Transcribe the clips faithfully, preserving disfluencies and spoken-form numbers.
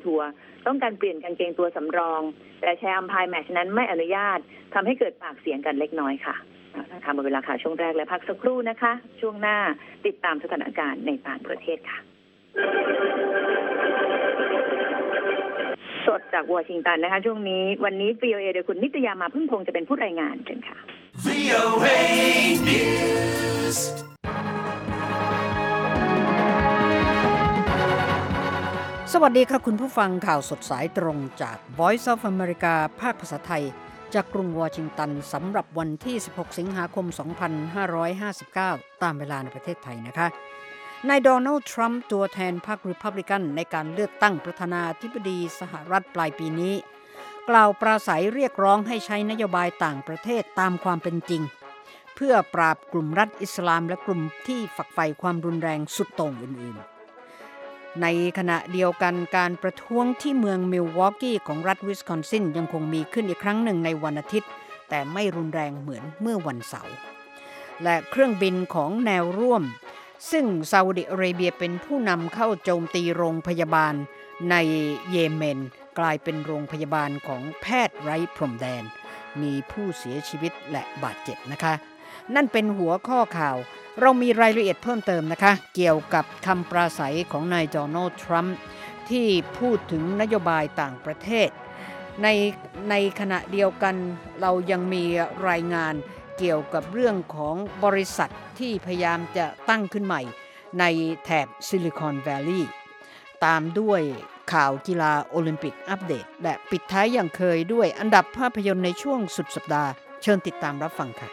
ทัวร์ต้องการเปลี่ยนกางเกงตัวสำรองแต่แชร์อัมพายแมตช์นั้นไม่อนุญาตทำให้เกิดปากเสียงกันเล็กน้อยค่ะนะคะหมดเวลาข่าวช่วงแรกและพักสักครู่นะคะช่วงหน้าติดตามสถานการณ์ในต่างประเทศค่ะสดจากวอชิงตันนะคะช่วงนี้วันนี้ วี โอ เอ โดยคุณนิตยามาพึ่งพงษ์จะเป็นผู้รายงานเชิญค่ะ วี โอ เอ News สวัสดีครับคุณผู้ฟังข่าวสดสายตรงจาก Voice of America ภาคภาษาไทยจากกรุงวอชิงตันสำหรับวันที่สิบหกสิงหาคมสองพันห้าร้อยห้าสิบเก้าตามเวลาในประเทศไทยนะคะนายโดนัลด์ทรัมป์ตัวแทนพรรครีพับลิกันในการเลือกตั้งประธานาธิบดีสหรัฐปลายปีนี้กล่าวปราศัยเรียกร้องให้ใช้นโยบายต่างประเทศตามความเป็นจริงเพื่อปราบกลุ่มรัฐอิสลามและกลุ่มที่ฝักใฝ่ความรุนแรงสุดโต่งอื่นๆในขณะเดียวกันการประท้วงที่เมืองมิลวอกกี้ของรัฐวิสคอนซินยังคงมีขึ้นอีกครั้งหนึ่งในวันอาทิตย์แต่ไม่รุนแรงเหมือนเมื่อวันเสาร์และเครื่องบินของแนวร่วมซึ่งซาอุดิอาระเบียเป็นผู้นำเข้าโจมตีโรงพยาบาลในเยเมนกลายเป็นโรงพยาบาลของแพทย์ไร้พรมแดนมีผู้เสียชีวิตและบาดเจ็บนะคะนั่นเป็นหัวข้อข่าวเรามีรายละเอียดเพิ่มเติมนะคะเกี่ยวกับคำปราศัยของนายโดนัลด์ทรัมป์ที่พูดถึงนโยบายต่างประเทศในในขณะเดียวกันเรายังมีรายงานเกี่ยวกับเรื่องของบริษัทที่พยายามจะตั้งขึ้นใหม่ในแถบซิลิคอนแวลลีย์ตามด้วยข่าวกีฬาโอลิมปิกอัปเดตและปิดท้ายอย่างเคยด้วยอันดับภาพยนตร์ในช่วงสุดสัปดาห์เชิญติดตามรับฟังค่ะ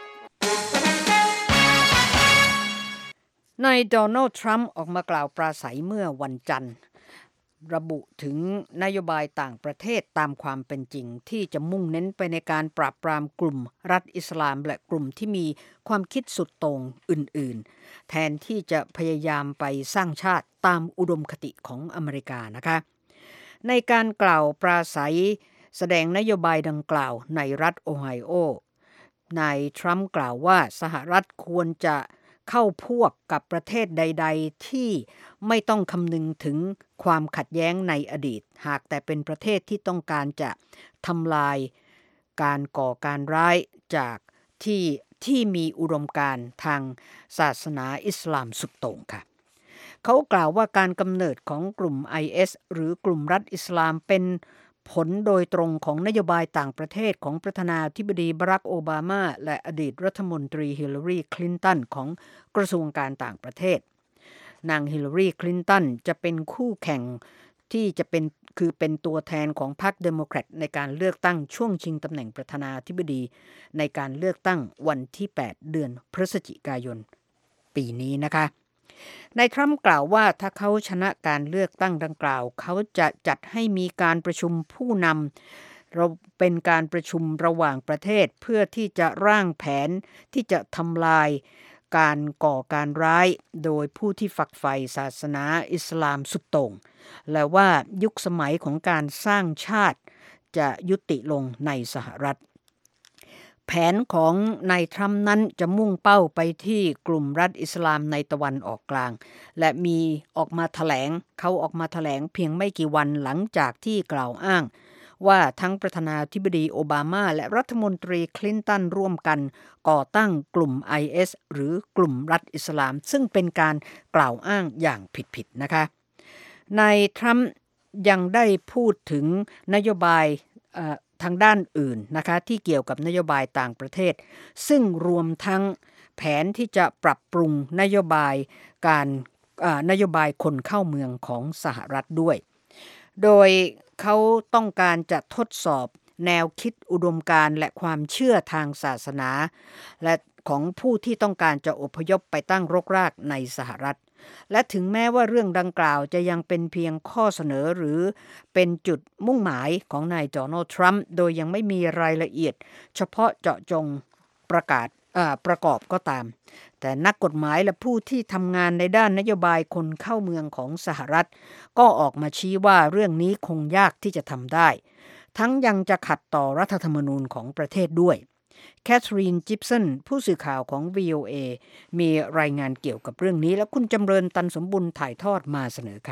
นายโดนัลด์ทรัมป์ออกมากล่าวปราศัยเมื่อวันจันทร์ระบุถึงนโยบายต่างประเทศตามความเป็นจริงที่จะมุ่งเน้นไปในการปราบปรามกลุ่มรัฐอิสลามและกลุ่มที่มีความคิดสุดโต่งอื่นๆแทนที่จะพยายามไปสร้างชาติตามอุดมคติของอเมริกานะคะในการกล่าวปราศัยแสดงนโยบายดังกล่าวในรัฐโอไฮโอนายทรัมป์กล่าวว่าสหรัฐควรจะเข้าพวกกับประเทศใดๆที่ไม่ต้องคำนึงถึงความขัดแย้งในอดีตหากแต่เป็นประเทศที่ต้องการจะทำลายการก่อการร้ายจากที่ที่มีอุดมการณ์ทางศาสนาอิสลามสุดโต่งค่ะเขากล่าวว่าการกำเนิดของกลุ่ม ไอ เอส หรือกลุ่มรัฐอิสลามเป็นผลโดยตรงของนโยบายต่างประเทศของประธานาธิบดีบารักโอบามาและอดีตรัฐมนตรีฮิลลารีคลินตันของกระทรวงการต่างประเทศนางฮิลลารีคลินตันจะเป็นคู่แข่งที่จะเป็นคือเป็นตัวแทนของพรรคเดโมแครตในการเลือกตั้งช่วงชิงตำแหน่งประธานาธิบดีในการเลือกตั้งวันที่แปดเดือนพฤศจิกายนปีนี้นะคะนายทรัมป์กล่าวว่าถ้าเขาชนะการเลือกตั้งดังกล่าวเขาจะจัดให้มีการประชุมผู้นำเราเป็นการประชุมระหว่างประเทศเพื่อที่จะร่างแผนที่จะทำลายการก่อการร้ายโดยผู้ที่ฝักใฝ่ศาสนาอิสลามสุดโต่งและว่ายุคสมัยของการสร้างชาติจะยุติลงในสหรัฐแผนของนายทรัมป์นั้นจะมุ่งเป้าไปที่กลุ่มรัฐอิสลามในตะวันออกกลางและมีออกมาแถลงเขาออกมาแถลงเพียงไม่กี่วันหลังจากที่กล่าวอ้างว่าทั้งประธานาธิบดีโอบามาและรัฐมนตรีคลินตันร่วมกันก่อตั้งกลุ่ม ไอ เอส หรือกลุ่มรัฐอิสลามซึ่งเป็นการกล่าวอ้างอย่างผิดๆนะคะนายทรัมป์ยังได้พูดถึงนโยบายทางด้านอื่นนะคะที่เกี่ยวกับนโยบายต่างประเทศซึ่งรวมทั้งแผนที่จะปรับปรุงนโยบายการนโยบายคนเข้าเมืองของสหรัฐด้วยโดยเขาต้องการจะทดสอบแนวคิดอุดมการณ์และความเชื่อทางศาสนาและของผู้ที่ต้องการจะอพยพไปตั้งรกรากในสหรัฐและถึงแม้ว่าเรื่องดังกล่าวจะยังเป็นเพียงข้อเสนอหรือเป็นจุดมุ่งหมายของนายโดนัลด์ทรัมป์โดยยังไม่มีรายละเอียดเฉพาะเจาะจงประกาศประกอบก็ตามแต่นักกฎหมายและผู้ที่ทำงานในด้านนโยบายคนเข้าเมืองของสหรัฐก็ออกมาชี้ว่าเรื่องนี้คงยากที่จะทำได้ทั้งยังจะขัดต่อรัฐธรรมนูญของประเทศด้วยแคทรีนจิปสันผู้สื่อข่าวของ วี โอ เอ มีรายงานเกี่ยวกับเรื่องนี้และคุณจำเริญตันสมบุญถ่ายทอดมาเสนอค่ะ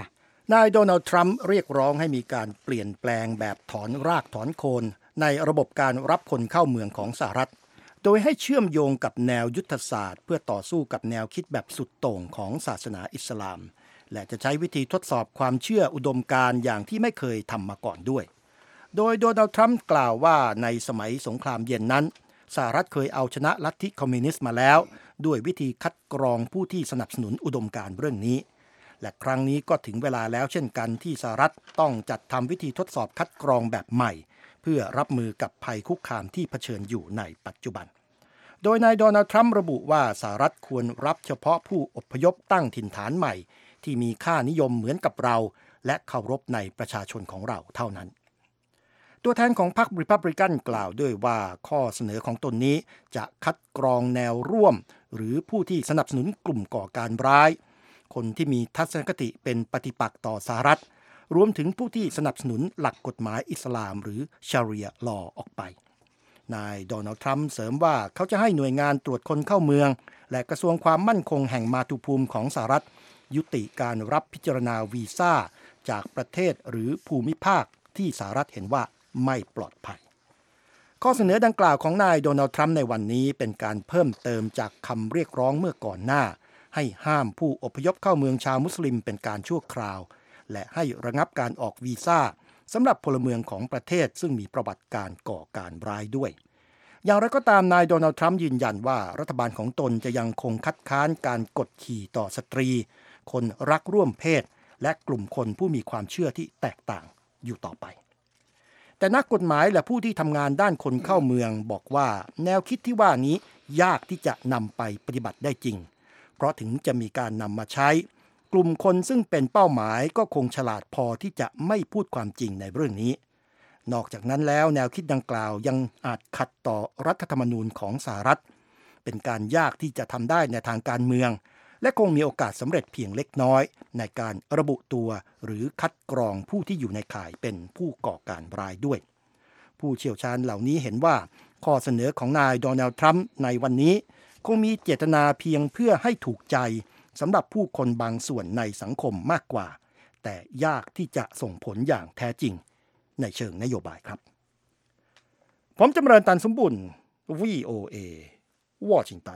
นายโดนัลด์ทรัมป์เรียกร้องให้มีการเปลี่ยนแปลงแบบถอนรากถอนโคนในระบบการรับคนเข้าเมืองของสหรัฐโดยให้เชื่อมโยงกับแนวยุทธศาสตร์เพื่อต่อสู้กับแนวคิดแบบสุดโต่งของศาสนาอิสลามและจะใช้วิธีทดสอบความเชื่ออุดมการณ์อย่างที่ไม่เคยทำมาก่อนด้วยโดยโดนัลด์ทรัมป์กล่าวว่าในสมัยสงครามเย็นนั้นสหรัฐเคยเอาชนะลัทธิคอมมิวนิสต์มาแล้วด้วยวิธีคัดกรองผู้ที่สนับสนุนอุดมการณ์เรื่องนี้และครั้งนี้ก็ถึงเวลาแล้วเช่นกันที่สหรัฐต้องจัดทำวิธีทดสอบคัดกรองแบบใหม่เพื่อรับมือกับภัยคุกคามที่เผชิญอยู่ในปัจจุบันโดยนายโดนัลด์ทรัมป์ระบุว่าสหรัฐควรรับเฉพาะผู้อพยพตั้งถิ่นฐานใหม่ที่มีค่านิยมเหมือนกับเราและเคารพในประชาชนของเราเท่านั้นตัวแทนของพรรครีพับลิกันกล่าวด้วยว่าข้อเสนอของตนนี้จะคัดกรองแนวร่วมหรือผู้ที่สนับสนุนกลุ่มก่อการร้ายคนที่มีทัศนคติเป็นปฏิปักษ์ต่อสหรัฐรวมถึงผู้ที่สนับสนุนหลักกฎหมายอิสลามหรือชาริอะห์ลอออกไปนายโดนัลด์ทรัมป์เสริมว่าเขาจะให้หน่วยงานตรวจคนเข้าเมืองและกระทรวงความมั่นคงแห่งมาตุภูมิของสหรัฐยุติการรับพิจารณาวีซ่าจากประเทศหรือภูมิภาคที่สหรัฐเห็นว่าไม่ปลอดภัยข้อเสนอดังกล่าวของนายโดนัลด์ทรัมป์ในวันนี้เป็นการเพิ่มเติมจากคำเรียกร้องเมื่อก่อนหน้าให้ห้ามผู้อพยพเข้าเมืองชาวมุสลิมเป็นการชั่วคราวและให้ระงับการออกวีซ่าสำหรับพลเมืองของประเทศซึ่งมีประวัติการก่อการร้ายด้วยอย่างไรก็ตามนายโดนัลด์ทรัมป์ยืนยันว่ารัฐบาลของตนจะยังคงคัดค้านการกดขี่ต่อสตรีคนรักร่วมเพศและกลุ่มคนผู้มีความเชื่อที่แตกต่างอยู่ต่อไปแต่นักกฎหมายและผู้ที่ทำงานด้านคนเข้าเมืองบอกว่าแนวคิดที่ว่านี้ยากที่จะนำไปปฏิบัติได้จริงเพราะถึงจะมีการนำมาใช้กลุ่มคนซึ่งเป็นเป้าหมายก็คงฉลาดพอที่จะไม่พูดความจริงในเรื่องนี้นอกจากนั้นแล้วแนวคิดดังกล่าวยังอาจขัดต่อรัฐธรรมนูญของสหรัฐเป็นการยากที่จะทำได้ในทางการเมืองและคงมีโอกาสสำเร็จเพียงเล็กน้อยในการระบุตัวหรือคัดกรองผู้ที่อยู่ในข่ายเป็นผู้ก่อการร้ายด้วยผู้เชี่ยวชาญเหล่านี้เห็นว่าข้อเสนอของนายโดนัลด์ทรัมป์ในวันนี้คงมีเจตนาเพียงเพื่อให้ถูกใจสำหรับผู้คนบางส่วนในสังคมมากกว่าแต่ยากที่จะส่งผลอย่างแท้จริงในเชิงนโยบายครับผมจำเริญตันสมบุญ วี โอ เอ วอชิงตัน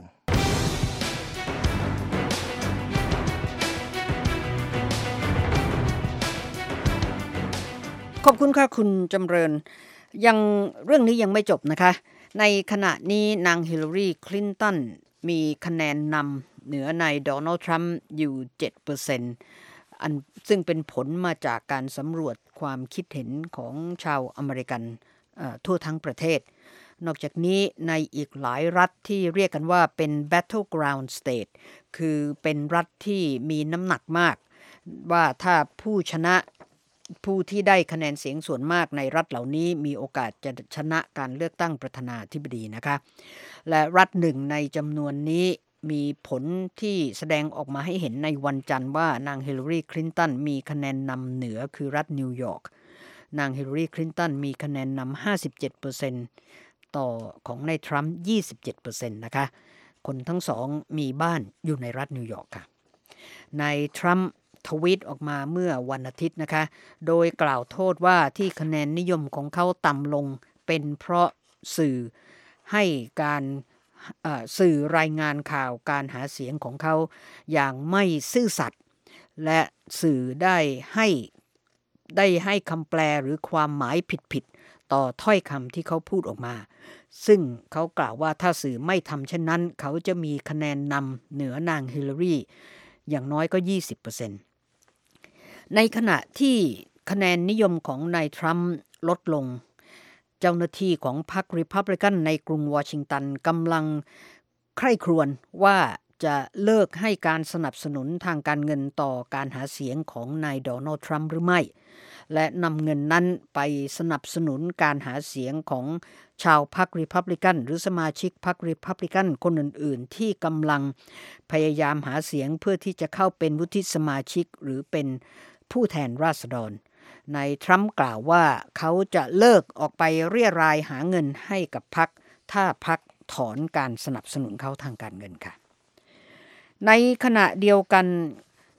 ขอบคุณค่ะคุณจำเริญยังเรื่องนี้ยังไม่จบนะคะในขณะนี้นางฮิลลารีคลินตันมีคะแนนนำเหนือนายโดนัลด์ทรัมป์อยู่ เจ็ดเปอร์เซ็นต์ อันซึ่งเป็นผลมาจากการสำรวจความคิดเห็นของชาวอเมริกันทั่วทั้งประเทศนอกจากนี้ในอีกหลายรัฐที่เรียกกันว่าเป็น battleground state คือเป็นรัฐที่มีน้ำหนักมากว่าถ้าผู้ชนะผู้ที่ได้คะแนนเสียงส่วนมากในรัฐเหล่านี้มีโอกาสจะชนะการเลือกตั้งประธานาธิบดีนะคะและรัฐหนึ่งในจำนวนนี้มีผลที่แสดงออกมาให้เห็นในวันจันทร์ว่านางฮิลลารีคลินตันมีคะแนนนำเหนือคือรัฐนิวยอร์กนางฮิลลารีคลินตันมีคะแนนนำ ห้าสิบเจ็ดเปอร์เซ็นต์ ต่อของนายทรัมป์ ยี่สิบเจ็ดเปอร์เซ็นต์ นะคะคนทั้งสองมีบ้านอยู่ในรัฐนิวยอร์กค่ะนายทรัมป์ทวีตออกมาเมื่อวันอาทิตย์นะคะโดยกล่าวโทษว่าที่คะแนนนิยมของเขาต่ำลงเป็นเพราะสื่อให้การสื่อรายงานข่าวการหาเสียงของเขาอย่างไม่ซื่อสัตย์และสื่อได้ให้ได้ให้คำแปลหรือความหมายผิดๆต่อถ้อยคำที่เขาพูดออกมาซึ่งเขากล่าวว่าถ้าสื่อไม่ทำเช่นนั้นเขาจะมีคะแนนนำเหนือนางฮิลลารีอย่างน้อยก็ ยี่สิบเปอร์เซ็นต์ ในขณะที่คะแนนนิยมของนายทรัมป์ลดลงเจ้าหน้าที่ของพรรครีพับลิกันในกรุงวอชิงตันกำลังใคร่ครวญว่าจะเลิกให้การสนับสนุนทางการเงินต่อการหาเสียงของนายโดนัลด์ทรัมป์หรือไม่และนำเงินนั้นไปสนับสนุนการหาเสียงของชาวพรรครีพับลิกันหรือสมาชิกพรรครีพับลิกันคนอื่นๆที่กำลังพยายามหาเสียงเพื่อที่จะเข้าเป็นวุฒิสมาชิกหรือเป็นผู้แทนราษฎรนายทรัมป์กล่าวว่าเขาจะเลิกออกไปเรี่ยรายหาเงินให้กับพรรคถ้าพรรคถอนการสนับสนุนเขาทางการเงินค่ะในขณะเดียวกัน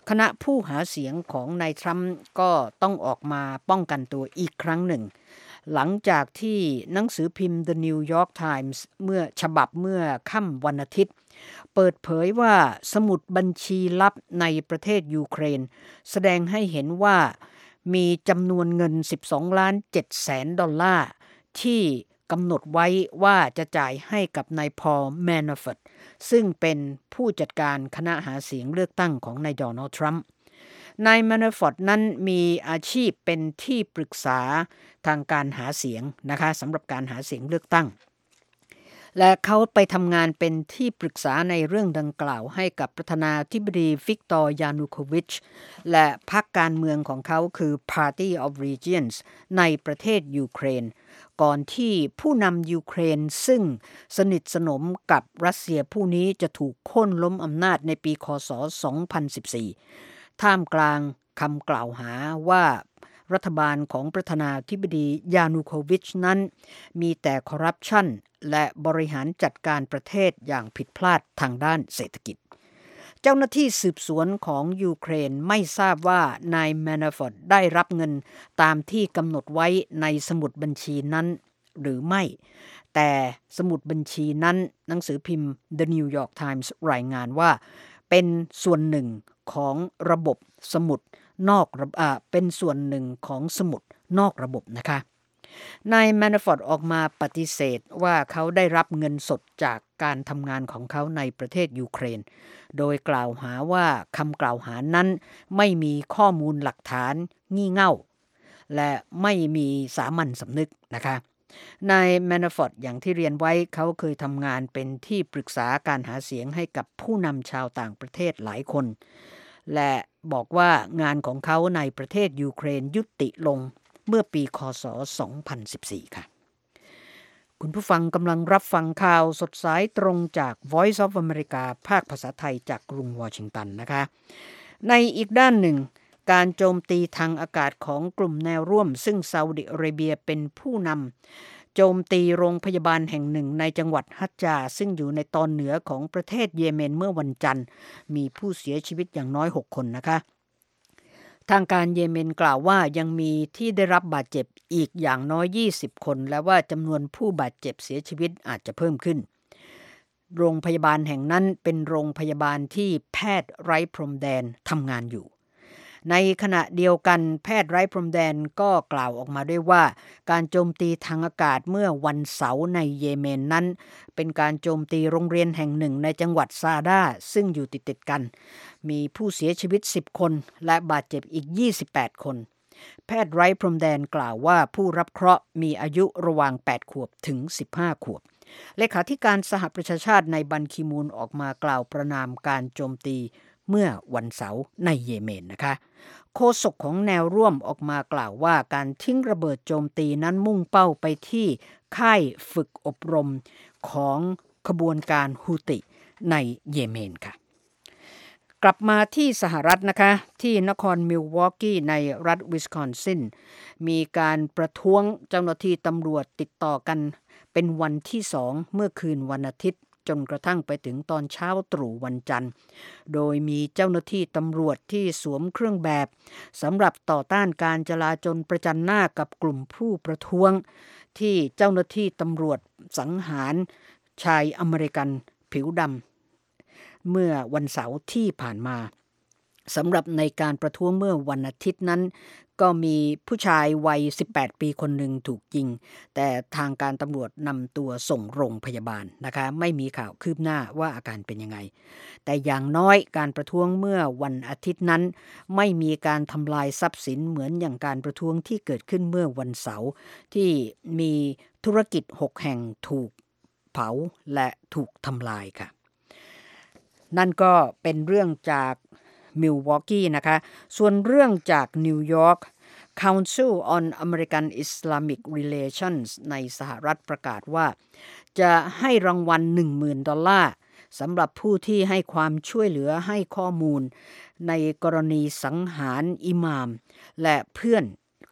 คณะผู้หาเสียงของนายทรัมป์ก็ต้องออกมาป้องกันตัวอีกครั้งหนึ่งหลังจากที่หนังสือพิมพ์ The New York Times เมื่อฉบับเมื่อค่ำวันอาทิตย์เปิดเผยว่าสมุดบัญชีลับในประเทศยูเครนแสดงให้เห็นว่ามีจำนวนเงินสิบสองล้านเจ็ดแสนดอลลาร์ที่กำหนดไว้ว่าจะจ่ายให้กับนายพอล แมนอาฟอร์ตซึ่งเป็นผู้จัดการคณะหาเสียงเลือกตั้งของนายโดนัลด์ทรัมป์นายแมนอาฟอร์ตนั้นมีอาชีพเป็นที่ปรึกษาทางการหาเสียงนะคะสำหรับการหาเสียงเลือกตั้งและเขาไปทำงานเป็นที่ปรึกษาในเรื่องดังกล่าวให้กับประธานาธิบดีวิกตอร์ ยานูโควิชและพรรคการเมืองของเขาคือ Party of Regions ในประเทศยูเครนก่อนที่ผู้นำยูเครนซึ่งสนิทสนมกับรัสเซียผู้นี้จะถูกโค่นล้มอำนาจในปีค.ศ. สองพันสิบสี่ท่ามกลางคำกล่าวหาว่ารัฐบาลของประธานาธิบดียานูโควิชนั้นมีแต่คอร์รัปชันและบริหารจัดการประเทศอย่างผิดพลาดทางด้านเศรษฐกิจเจ้าหน้าที่สืบสวนของยูเครนไม่ทราบว่านายแมนอาฟอร์ตได้รับเงินตามที่กำหนดไว้ในสมุดบัญชีนั้นหรือไม่แต่สมุดบัญชีนั้นหนังสือพิมพ์ The New York Times รายงานว่าเป็นส่วนหนึ่งของระบบสมุดนอกระบบเป็นส่วนหนึ่งของสมุดนอกระบบนะคะนายแมนอาฟอร์ตออกมาปฏิเสธว่าเขาได้รับเงินสดจากการทำงานของเขาในประเทศยูเครนโดยกล่าวหาว่าคำกล่าวหานั้นไม่มีข้อมูลหลักฐานงี่เง่าและไม่มีสามัญสำนึกนะคะนายแมนอาฟอร์ตอย่างที่เรียนไว้เขาเคยทำงานเป็นที่ปรึกษาการหาเสียงให้กับผู้นำชาวต่างประเทศหลายคนและบอกว่างานของเขาในประเทศยูเครนยุติลงเมื่อปีค.ศ. สองพันสิบสี่ค่ะคุณผู้ฟังกำลังรับฟังข่าวสดสายตรงจาก Voice of America ภาคภาษาไทยจากกรุงวอชิงตันนะคะในอีกด้านหนึ่งการโจมตีทางอากาศของกลุ่มแนวร่วมซึ่งซาอุดิอาระเบียเป็นผู้นำโจมตีโรงพยาบาลแห่งหนึ่งในจังหวัดฮัจญาซึ่งอยู่ในตอนเหนือของประเทศเยเมนเมื่อวันจันทร์มีผู้เสียชีวิตอย่างน้อยหกคนนะคะทางการเยเมนกล่าวว่ายังมีที่ได้รับบาดเจ็บอีกอย่างน้อยยี่สิบคนและว่าจำนวนผู้บาดเจ็บเสียชีวิตอาจจะเพิ่มขึ้นโรงพยาบาลแห่งนั้นเป็นโรงพยาบาลที่แพทย์ไร้พรมแดนทำงานอยู่ในขณะเดียวกันแพทย์ไร้พรมแดนก็กล่าวออกมาด้วยว่าการโจมตีทางอากาศเมื่อวันเสาร์ในเยเมนนั้นเป็นการโจมตีโรงเรียนแห่งหนึ่งในจังหวัดซาดาซึ่งอยู่ติดๆกันมีผู้เสียชีวิตสิบคนและบาดเจ็บอีกยี่สิบแปดคนแพทย์ไร้พรมแดนกล่าวว่าผู้รับเคราะห์มีอายุระหว่างแปดขวบถึงสิบห้าขวบเลขาธิการสหประชาชาติในบันคีมูนออกมากล่าวประณามการโจมตีเมื่อวันเสาร์ในเยเมนนะคะโฆษกของแนวร่วมออกมากล่าวว่าการทิ้งระเบิดโจมตีนั้นมุ่งเป้าไปที่ค่ายฝึกอบรมของขบวนการฮูติในเยเมนค่ะกลับมาที่สหรัฐนะคะที่นครมิลวอกกี้ในรัฐวิสคอนซินมีการประท้วงเจ้าหน้าที่ตำรวจติดต่อกันเป็นวันที่สองเมื่อคืนวันอาทิตย์จนกระทั่งไปถึงตอนเช้าตรู่วันจันทร์โดยมีเจ้าหน้าที่ตำรวจที่สวมเครื่องแบบสำหรับต่อต้านการจลาจลประจันหน้ากับกลุ่มผู้ประท้วงที่เจ้าหน้าที่ตำรวจสังหารชายอเมริกันผิวดำเมื่อวันเสาร์ที่ผ่านมาสำหรับในการประท้วงเมื่อวันอาทิตย์นั้นก็มีผู้ชายวัยสิบแปดปีคนหนึ่งถูกยิงแต่ทางการตำรวจนำตัวส่งโรงพยาบาลนะคะไม่มีข่าวคืบหน้าว่าอาการเป็นยังไงแต่อย่างน้อยการประท้วงเมื่อวันอาทิตย์นั้นไม่มีการทำลายทรัพย์สินเหมือนอย่างการประท้วงที่เกิดขึ้นเมื่อวันเสาร์ที่มีธุรกิจหกแห่งถูกเผาและถูกทำลายค่ะนั่นก็เป็นเรื่องจากมิลวอกกี้นะคะส่วนเรื่องจากนิวยอร์ก Council on American Islamic Relations ในสหรัฐประกาศว่าจะให้รางวัล หนึ่งหมื่น ดอลลาร์สำหรับผู้ที่ให้ความช่วยเหลือให้ข้อมูลในกรณีสังหารอิหม่ามและเพื่อน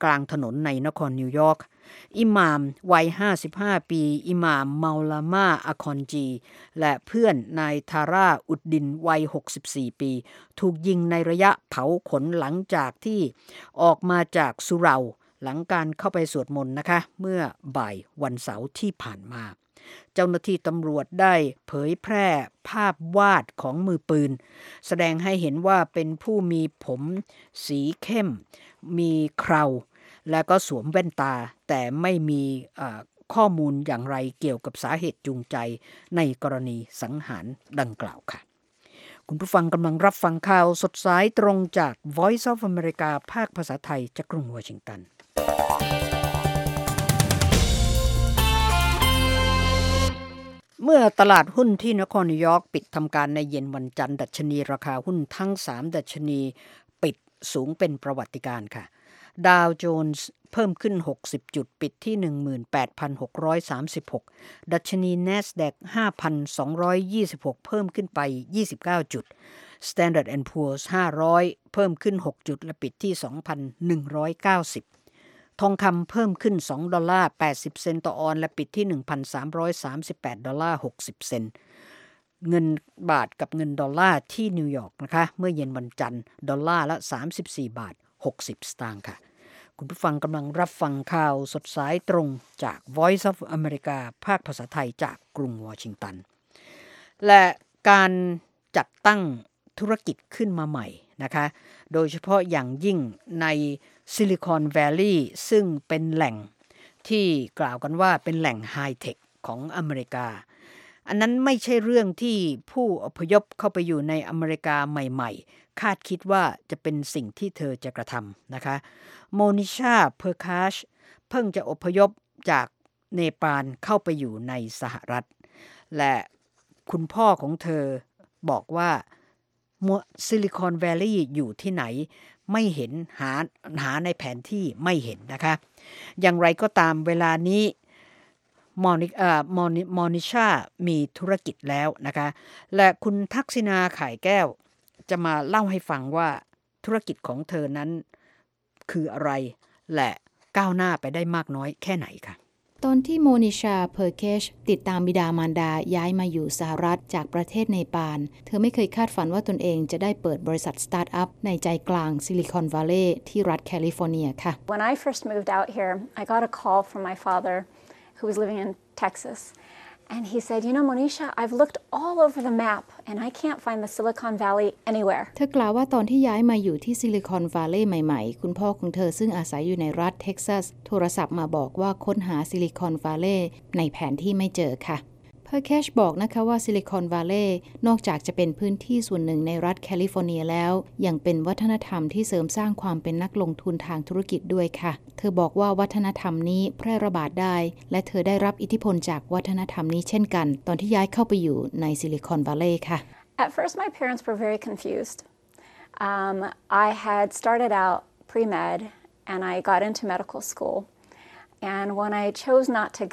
กลางถนนในนครนิวยอร์กอิหม่ามวัยห้าสิบห้าปีอิหม่ามเมาลามาอาคอนจีและเพื่อนนายทาราอุดดินวัยหกสิบสี่ปีถูกยิงในระยะเผาขนหลังจากที่ออกมาจากสุเหร่าหลังการเข้าไปสวดมนต์นะคะเมื่อบ่ายวันเสาร์ที่ผ่านมาเจ้าหน้าที่ตำรวจได้เผยแพร่ภาพวาดของมือปืนแสดงให้เห็นว่าเป็นผู้มีผมสีเข้มมีเคราและก็สวมแว่นตาแต่ไม่มีข้อมูลอย่างไรเกี่ยวกับสาเหตุจูงใจในกรณีสังหารดังกล่าวค่ะคุณผู้ฟังกำลังรับฟังข่าวสดสายตรงจาก Voice of America ภาคภาษาไทยจากกรุงวอชิงตันเมื่อตลาดหุ้นที่นครนิวยอร์กปิดทำการในเย็นวันจันทร์ดัชนีราคาหุ้นทั้งสามดัชนีปิดสูงเป็นประวัติการณ์ค่ะดาวโจนส์เพิ่มขึ้นหกสิบจุดปิดที่ หนึ่งหมื่นแปดพันหกร้อยสามสิบหก ดัชนี NASDAQ ห้าพันสองร้อยยี่สิบหก เพิ่มขึ้นไปยี่สิบเก้าจุด Standard แอนด์ Poor's ห้าร้อยเพิ่มขึ้นหกจุดและปิดที่ สองพันหนึ่งร้อยเก้าสิบ ทองคำเพิ่มขึ้นสองดอลลาร์แปดสิบเซนต์ต่อออนซ์และปิดที่ หนึ่งพันสามร้อยสามสิบแปดดอลลาร์หกสิบเซนต์เงินบาทกับเงินดอลลาร์ที่นิวยอร์กนะคะเมื่อเย็นวันจันทร์ดอลลาร์ละสามสิบสี่บาทหกสิบสตางค์ค่ะคุณผู้ฟังกำลังรับฟังข่าวสดสายตรงจาก Voice of America ภาคภาษาไทยจากกรุงวอชิงตันและการจัดตั้งธุรกิจขึ้นมาใหม่นะคะโดยเฉพาะอย่างยิ่งในซิลิคอนแวลลีย์ซึ่งเป็นแหล่งที่กล่าวกันว่าเป็นแหล่งไฮเทคของอเมริกาอันนั้นไม่ใช่เรื่องที่ผู้อพยพเข้าไปอยู่ในอเมริกาใหม่ๆคาดคิดว่าจะเป็นสิ่งที่เธอจะกระทำนะคะโมนิชาเพอร์คาชเพิ่งจะอพยพจากเนปาลเข้าไปอยู่ในสหรัฐและคุณพ่อของเธอบอกว่าซิลิคอนแวลลีย์อยู่ที่ไหนไม่เห็นหาหาในแผนที่ไม่เห็นนะคะอย่างไรก็ตามเวลานี้มอนิเอ่อมอนิมอนิชามีธุรกิจแล้วนะคะและคุณทักษิณาข่ายแก้วจะมาเล่าให้ฟังว่าธุรกิจของเธอนั้นคืออะไรและก้าวหน้าไปได้มากน้อยแค่ไหนค่ะตอนที่โมนิชาเพอร์เคชติดตามบิดามารดาย้ายมาอยู่สหรัฐจากประเทศเนปาลเธอไม่เคยคาดฝันว่าตนเองจะได้เปิดบริษัทสตาร์ทอัพในใจกลางซิลิคอนวัลเลย์ที่รัฐแคลิฟอร์เนียค่ะ When I first moved out here, I got a call from my father who was living in Texas. And he said, you know, Monisha, I've looked all over the map and I can't find the Silicon Valley anywhere. เธอกล่าวว่าตอนที่ย้ายมาอยู่ที่ซิลิคอนวัลเลย์ใหม่ๆคุณพ่อของเธอซึ่งอาศัยอยู่ในรัฐเท็กซัสโทรศัพท์มาบอกว่าค้นหาซิลิคอนวัลเลย์ในแผนที่ไม่เจอค่ะเพอร์แคชบอกนะคะว่าซิลิคอนวัลเลย์นอกจากจะเป็นพื้นที่ส่วนหนึ่งในรัฐแคลิฟอร์เนียแล้วยังเป็นวัฒนธรรมที่เสริมสร้างความเป็นนักลงทุนทางธุรกิจด้วยค่ะเธอบอกว่าวัฒนธรรมนี้แพร่ระบาดได้และเธอได้รับอิทธิพลจากวัฒนธรรมนี้เช่นกันตอนที่ย้ายเข้าไปอยู่ในซิลิคอนวัลเลย์ค่ะ At first my parents were very confused. Um, I had started out pre-med and I got into medical school. And when I chose not to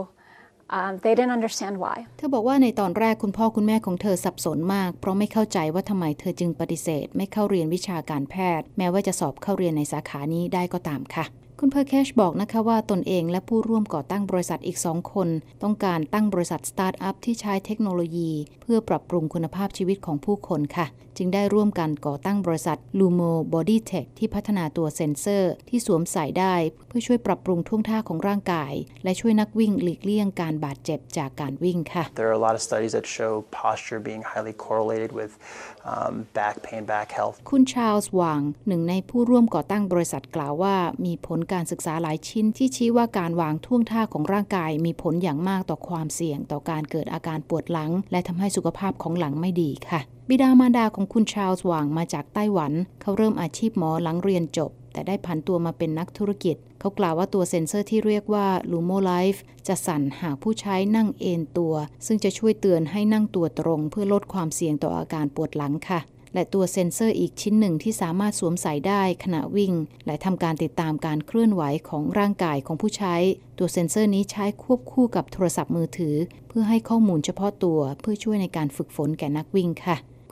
go,Um, they didn't understand why. เธอบอกว่าในตอนแรกคุณพ่อคุณแม่ของเธอสับสนมากเพราะไม่เข้าใจว่าทำไมเธอจึงปฏิเสธไม่เข้าเรียนวิชาการแพทย์แม้ว่าจะสอบเข้าเรียนในสาขานี้ได้ก็ตามค่ะคุณเพอร์แคชบอกนะคะว่าตนเองและผู้ร่วมก่อตั้งบริษัทอีกสองคนต้องการตั้งบริษัทสตาร์ทอัพที่ใช้เทคโนโลยีเพื่อปรับปรุงคุณภาพชีวิตของผู้คนค่ะจึงได้ร่วมกันก่อตั้งบริษัท Lumo Body Tech ที่พัฒนาตัวเซ็นเซอร์ที่สวมใส่ได้เพื่อช่วยปรับปรุงท่วงท่าของร่างกายและช่วยนักวิ่งหลีกเลี่ยงการบาดเจ็บจากการวิ่งค่ะ There are a lot of studies that show posture being highly correlated with um, back pain, back health. คุณชาร์ลส์หว่างหนึ่งในผู้ร่วมก่อตั้งบริษัทกล่าวว่ามีผลการศึกษาหลายชิ้นที่ชี้ว่าการวางท่วงท่าของร่างกายมีผลอย่างมากต่อความเสี่ยงต่อการเกิดอาการปวดหลังและทำให้สุขภาพของหลังไม่ดีค่ะบิดามารดาของคุณชาร์ลส์หว่างมาจากไต้หวันเขาเริ่มอาชีพหมอหลังเรียนจบแต่ได้ผันตัวมาเป็นนักธุรกิจเขากล่าวว่าตัวเซ็นเซอร์ที่เรียกว่า Lumo Life จะสั่นหากผู้ใช้นั่งเอนตัวซึ่งจะช่วยเตือนให้นั่งตัวตรงเพื่อลดความเสี่ยงต่ออาการปวดหลังค่ะและตัวเซ็นเซอร์อีกชิ้นหนึ่งที่สามารถสวมใส่ได้ขณะวิ่งและทำการติดตามการเคลื่อนไหวของร่างกายของผู้ใช้ตัวเซ็นเซอร์นี้ใช้ควบคู่กับโทรศัพท์มือถือเพื่อให้ข้อมูลเฉพาะตัวเพื่อช่วยในการฝึกฝนแก่นักวิ่งค่ะค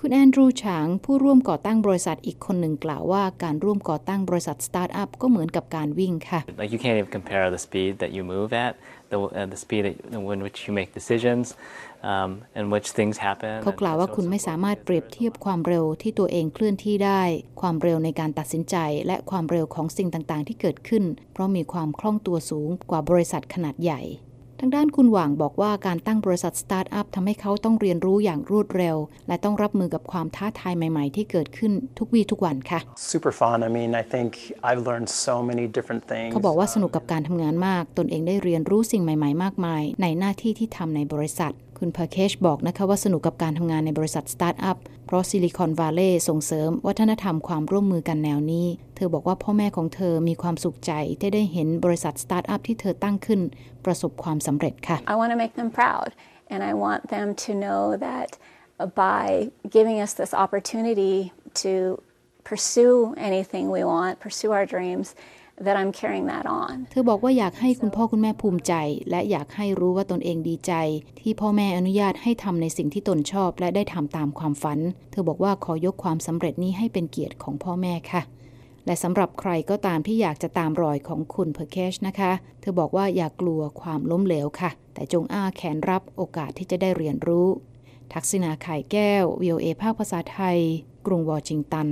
คุณแอนดรูว์ฉางผู้ร่วมก่อตั้งบริษัทอีกคนหนึ่งกล่าวว่าการร่วมก่อตั้งบริษัทสตาร์ทอัพก็เหมือนกับการวิ่งค่ะ Like you can't even compare the speed that you move at, the uh, the speed that, in which you make decisions, um, and which things happen. เขากล่าวว่าคุณไม่สามารถเปรียบเทียบความเร็วที่ตัวเองเคลื่อนที่ได้ความเร็วในการตัดสินใจและความเร็วของสิ่งต่างๆที่เกิดขึ้นเพราะมีความคล่องตัวสูงกว่าบริษัทขนาดใหญ่ทางด้านคุณหว่างบอกว่าการตั้งบริษัทสตาร์ทอัพทำให้เขาต้องเรียนรู้อย่างรวดเร็วและต้องรับมือกับความท้าทายใหม่ๆที่เกิดขึ้นทุกวี่ทุกวันค่ะ Super fun. I mean, I think I've learned so many different things. เขาบอกว่าสนุกกับการทำงานมากตนเองได้เรียนรู้สิ่งใหม่ๆมากมายในหน้าที่ที่ทำในบริษัทคุณพาเคชบอกนะคะว่าสนุกกับการทำงานในบริษัทสตาร์ทอัพเพราะซิลิคอนวัลเลย์ส่งเสริมวัฒนธรรมความร่วมมือกันแนวนี้เธอบอกว่าพ่อแม่ของเธอมีความสุขใจที่ได้เห็นบริษัทสตาร์ทอัพที่เธอตั้งขึ้นประสบความสำเร็จค่ะ I want to make them proud and I want them to know that by giving us this opportunity to pursue anything we want, pursue our dreams, that I'm carrying that on. เธอบอกว่าอยากให้คุณพ่อคุณแม่ภูมิใจและอยากให้รู้ว่าตนเองดีใจที่พ่อแม่อนุญาตให้ทำในสิ่งที่ตนชอบและได้ทำตามความฝันเธอบอกว่าขอยกความสำเร็จนี้ให้เป็นเกียรติของพ่อแม่ค่ะและสำหรับใครก็ตามที่อยากจะตามรอยของคุณเพอร์เคชนะคะเธอบอกว่าอย่ากลัวความล้มเหลวค่ะแต่จงอ้าแขนรับโอกาสที่จะได้เรียนรู้ทักษิณาไข่แก้ว วี โอ เอ ภาคภาษาไทยกรุงวอชิงตัน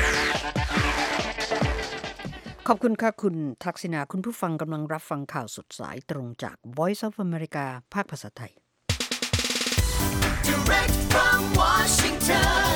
ขอบคุณค่ะคุณทักษิณาคุณผู้ฟังกำลังรับฟังข่าวสดสายตรงจาก Voice of America ภาคภาษาไทย Direct from Washington,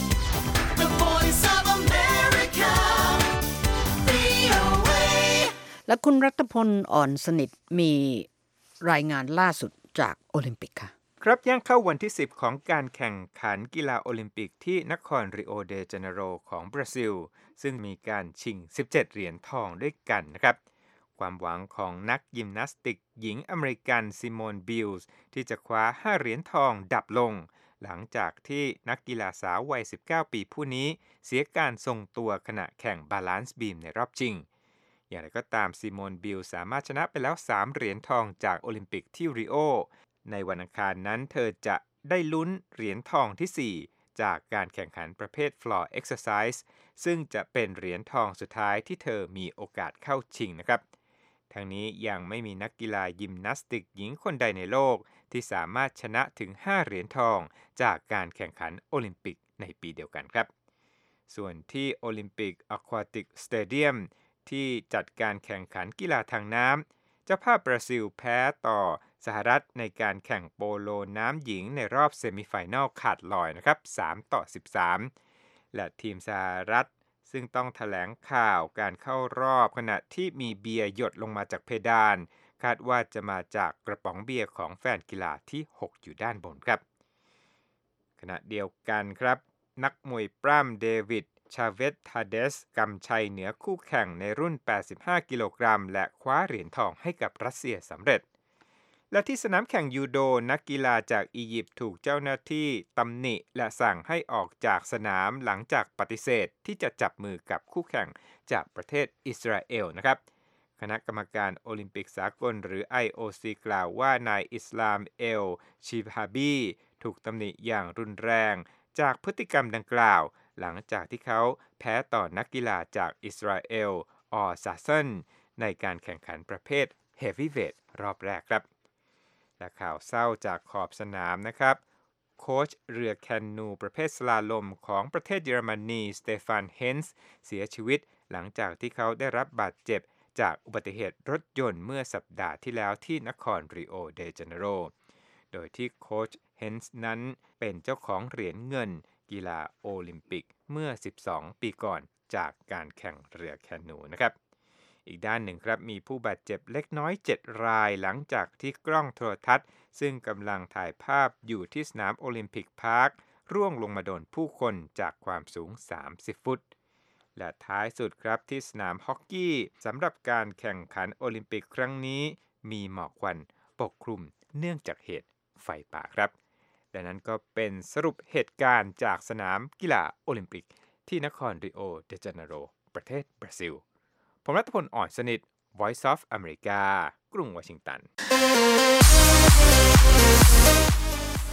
the Voice of America, วี โอ เอและคุณรัตพลอ่อนสนิทมีรายงานล่าสุดจากโอลิมปิกค่ะครับย่างเข้าวันที่สิบของการแข่งขันกีฬาโอลิมปิกที่นครริโอเดจาเนโรของบราซิลซึ่งมีการชิงสิบเจ็ดเหรียญทองด้วยกันนะครับความหวังของนักยิมนาสติกหญิงอเมริกันซิโมนบิลส์ที่จะคว้าห้าเหรียญทองดับลงหลังจากที่นักกีฬาสาววัยสิบเก้าปีผู้นี้เสียการทรงตัวขณะแข่งบาลานซ์บีมในรอบชิงอย่างไรก็ตามซิโมนบิลส์สามารถชนะไปแล้วสามเหรียญทองจากโอลิมปิกที่ริโอในวันอังคารนั้นเธอจะได้ลุ้นเหรียญทองที่สี่จากการแข่งขันประเภท Floor Exercise ซึ่งจะเป็นเหรียญทองสุดท้ายที่เธอมีโอกาสเข้าชิงนะครับทั้งนี้ยังไม่มีนักกีฬายิมนาสติกหญิงคนใดในโลกที่สามารถชนะถึงห้าเหรียญทองจากการแข่งขันโอลิมปิกในปีเดียวกันครับส่วนที่โอลิมปิกอควาติกสเตเดียมที่จัดการแข่งขันกีฬาทางน้ำเจ้าภาพบราซิลแพ้ต่อสหรัฐในการแข่งโปโลน้ำหญิงในรอบเซมิไฟแนลขาดลอยนะครับสามต่อสิบสามและทีมสหรัฐซึ่งต้องแถลงข่าวการเข้ารอบขณะที่มีเบียร์หยดลงมาจากเพดานคาดว่าจะมาจากกระป๋องเบียร์ของแฟนกีฬาที่หกอยู่ด้านบนครับขณะเดียวกันครับนักมวยปล้ำเดวิดชาเวตทาเดสกำชัยเหนือคู่แข่งในรุ่นแปดสิบห้ากิโลกรัมและคว้าเหรียญทองให้กับรัสเซียสำเร็จและที่สนามแข่งยูโดนักกีฬาจากอียิปต์ถูกเจ้าหน้าที่ตำหนิและสั่งให้ออกจากสนามหลังจากปฏิเสธที่จะจับมือกับคู่แข่งจากประเทศอิสราเอลนะครับคณะกรรมการโอลิมปิกสากลหรือ ไอ โอ ซี กล่าวว่านายอิสลามเอลชิบฮาบีถูกตำหนิอย่างรุนแรงจากพฤติกรรมดังกล่าวหลังจากที่เขาแพ้ต่อนักกีฬาจากอิสราเอลออซาเซนในการแข่งขันประเภทเฮฟวีเวทรอบแรกครับและข่าวเศร้าจากขอบสนามนะครับโค้ชเรือแคนูประเภทสลาลมของประเทศเยอรมนีสเตฟานเฮนส์เสียชีวิตหลังจากที่เขาได้รับบาดเจ็บจากอุบัติเหตุรถยนต์เมื่อสัปดาห์ที่แล้วที่นครริโอเดจาเนโรโดยที่โค้ชเฮนส์นั้นเป็นเจ้าของเหรียญเงินกีฬาโอลิมปิกเมื่อสิบสองปีก่อนจากการแข่งเรือแคนูนะครับอีกด้านหนึ่งครับมีผู้บาดเจ็บเล็กน้อยเจ็ดรายหลังจากที่กล้องโทรทัศน์ซึ่งกำลังถ่ายภาพอยู่ที่สนามโอลิมปิกพาร์คร่วงลงมาโดนผู้คนจากความสูงสามสิบฟุตและท้ายสุดครับที่สนามฮอกกี้สำหรับการแข่งขันโอลิมปิกครั้งนี้มีหมอกควันปกคลุมเนื่องจากเหตุไฟป่าครับดังนั้นก็เป็นสรุปเหตุการณ์จากสนามกีฬาโอลิมปิกที่นครริโอเดจาเนโรประเทศบราซิลผมรัตพลอ่อนสนิท Voice of America กรุงวอชิงตัน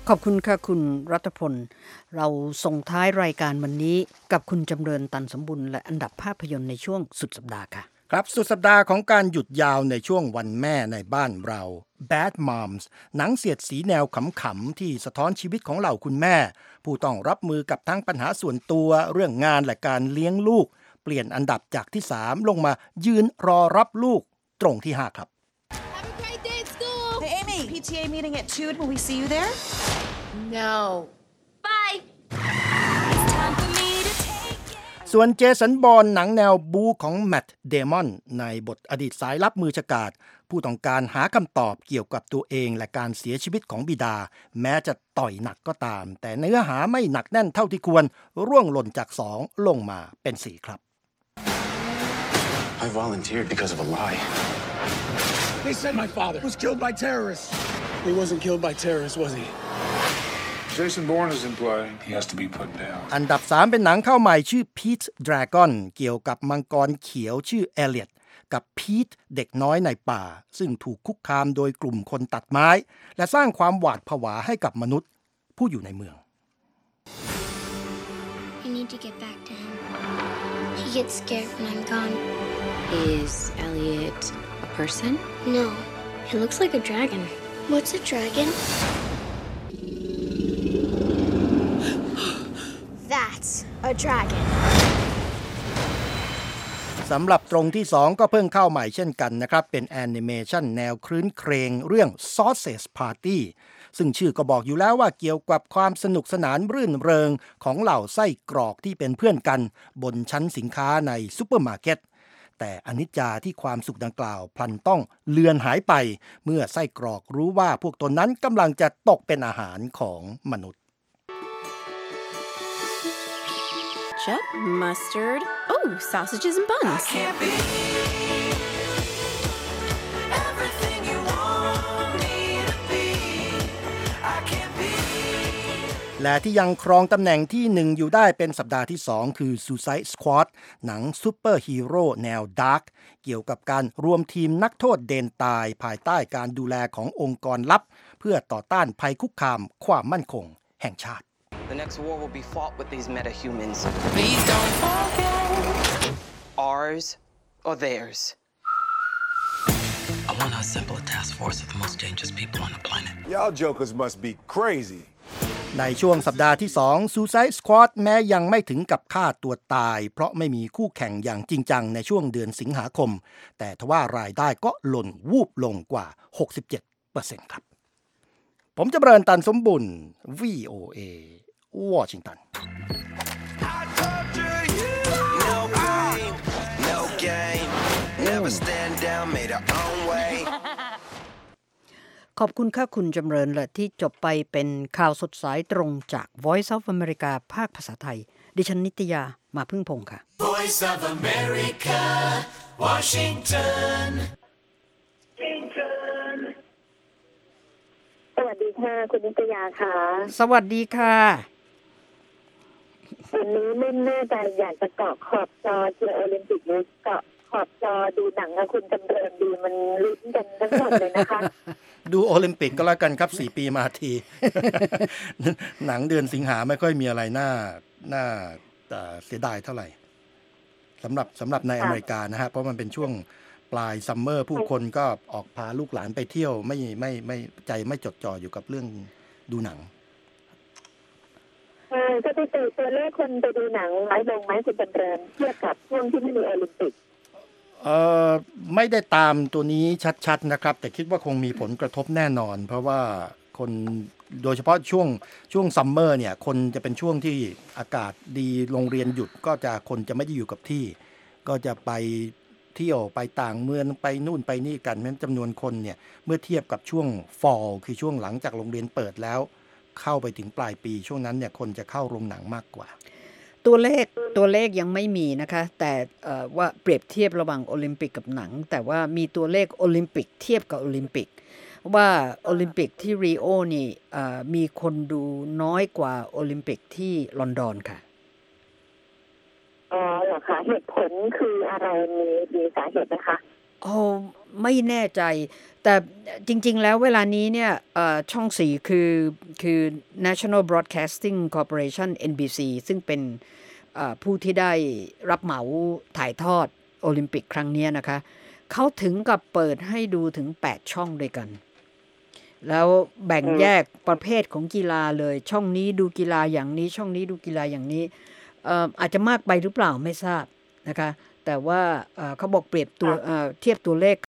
ขอบคุณค่ะคุณรัตพลเราส่งท้ายรายการวันนี้กับคุณจำเริญตันสมบุญและอันดับภาพยนตร์ในช่วงสุดสัปดาห์ค่ะครับสุดสัปดาห์ของการหยุดยาวในช่วงวันแม่ในบ้านเรา Bad Moms หนังเสียดสีแนวขำๆที่สะท้อนชีวิตของเหล่าคุณแม่ผู้ต้องรับมือกับทั้งปัญหาส่วนตัวเรื่องงานและการเลี้ยงลูกเปลี่ยนอันดับจากที่สามลงมายืนรอรับลูกตรงที่ห้าครับ Have a great day at school. Hey, Amy, P T A meeting at two. Will we see you there? No. Bye. ส่วนเจสันบอร์นหนังแนวบู๊ของแมตต์เดมอนในบทอดีตสายลับมือฉกาจผู้ต้องการหาคำตอบเกี่ยวกับตัวเองและการเสียชีวิตของบิดาแม้จะต่อยหนักก็ตามแต่เนื้อหาไม่หนักแน่นเท่าที่ควรร่วงหล่นจากสองลงมาเป็นสี่ครับ I volunteered because of a lie. They said my father was killed by terrorists. He wasn't killed by terrorists, was he? Jason Bourne is in play. He has to be put down. อันดับสามเป็นหนังเข้าใหม่ชื่อ Pete Dragon เกี่ยวกับมังกรเขียวชื่อเอเลียตกับพีทเด็กน้อยในป่าซึ่งถูกคุกคามโดยกลุ่มคนตัดไม้และสร้างความหวาดผวาให้กับมนุษย์ผู้อยู่ในเมือง I need to get back to him. He gets scared when I'm gone. Is Elliot a person? No, he looks like a dragon. What's a dragon? That's a dragon. สำหรับตรงที่สองก็เพิ่งเข้าใหม่เช่นกันนะครับเป็นแอนิเมชันแนวครื้นเครงเรื่อง Sausage Party ซึ่งชื่อก็บอกอยู่แล้วว่าเกี่ยวกับความสนุกสนานรื่นเริงของเหล่าไส้กรอกที่เป็นเพื่อนกันบนชั้นสินค้าในซุปเปอร์มาร์เก็ตแต่อนิจจาที่ความสุขดังกล่าวพลันต้องเลือนหายไปเมื่อไส้กรอกรู้ว่าพวกตนนั้นกำลังจะตกเป็นอาหารของมนุษย์ Ketchup, mustard, oh, sausages and buns. I can't be everything you want me to be. I can't be และที่ยังครองตำแหน่งที่หนึ่งอยู่ได้เป็นสัปดาห์ที่สองคือ Suicide Squad หนังซูเปอร์ฮีโร่แนวดาร์กเกี่ยวกับการรวมทีมนักโทษเดนตายภายใต้การดูแลขององค์กรลับเพื่อต่อต้านภัยคุกคามความมั่นคงแห่งชาติ The next war will be fought with these metahumans. Please don't forget. Ours or theirs. I want to assemble a task force of the most dangerous people on the planet. Y'all jokers must be crazy. ในช่วงสัปดาห์ที่สอง Suicide Squad แม้ยังไม่ถึงกับฆ่าตัวตายเพราะไม่มีคู่แข่งอย่างจริงจังในช่วงเดือนสิงหาคมแต่ทว่ารายได้ก็หล่นวูบลงกว่า หกสิบเจ็ดเปอร์เซ็นต์ ครับผมจะเบริญตันสมบุญ วี โอ เอวอชิงตัน ขอบคุณค่ะคุณจำเริญและที่จบไปเป็นข่าวสดสายตรงจาก Voice of America ภาคภาษาไทยดิฉันนิตยามาพึ่งพงษ์ค่ะ Voice of America Washington สวัสดีค่ะคุณนิตยาค่ะสวัสดีค่ะวันนี้ไม่แน่ใจอยากจะเกาะขอบจอเชียร์โอลิมปิกหรือเกาะขอบจอดูหนังกับคุณจำเริญดีมันลุ้นกันทั้งหมดเลยนะคะดูโอลิมปิกก็แล้วกันครับสี่ปีมาที หนังเดือนสิงหาไม่ค่อยมีอะไรน่าน่าเสียดายเท่าไหร่สำหรับสำหรับในอเมริกานะฮะเพราะมันเป็นช่วงปลายซัมเมอร์ผู้คนก็ออกพาลูกหลานไปเที่ยวไม่ไม่ไม่ใจไม่จดจ่ออยู่กับเรื่องดูหนังสถิติตัวเลขคนไปดูหนังน้อยลงไหมคุณจำเริญเทียบกับช่วงที่ไม่มีโอลิมปิกเอ่อไม่ได้ตามตัวนี้ชัดๆนะครับแต่คิดว่าคงมีผลกระทบแน่นอนเพราะว่าคนโดยเฉพาะช่วงช่วงซัมเมอร์เนี่ยคนจะเป็นช่วงที่อากาศดีโรงเรียนหยุดก็จะคนจะไม่ได้อยู่กับที่ก็จะไปเที่ยวไปต่างเมืองไปนู่นไปนี่กันเพราะฉะนั้นจำนวนคนเนี่ยเมื่อเทียบกับช่วงฟอลคือช่วงหลังจากโรงเรียนเปิดแล้วเข้าไปถึงปลายปีช่วงนั้นเนี่ยคนจะเข้าโรงหนังมากกว่าตัวเลขตัวเลขยังไม่มีนะคะแต่ว่าเปรียบเทียบระหว่างโอลิมปิกกับหนังแต่ว่ามีตัวเลขโอลิมปิกเทียบกับโอลิมปิกว่าโอลิมปิกที่ริโอนี่มีคนดูน้อยกว่าโอลิมปิกที่ลอนดอนค่ะอ๋อเหรอคะเหตุผลคืออะไรมีมีสาเหตุไหมคะโอ้ไมไม่แน่ใจแต่จริงๆแล้วเวลานี้เนี่ยช่องสี่คือคือ National Broadcasting Corporation เอ็น บี ซี ซึ่งเป็นผู้ที่ได้รับเหมาถ่ายทอดโอลิมปิกครั้งนี้นะคะเขาถึงกับเปิดให้ดูถึงแปดช่องด้วยกันแล้วแบ่งแยกประเภทของกีฬาเลยช่องนี้ดูกีฬาอย่างนี้ช่องนี้ดูกีฬาอย่างนี้อาจจะมากไปหรือเปล่าไม่ทราบนะคะแต่ว่าเขาบอกเปรียบตัวเทียบตัวเลข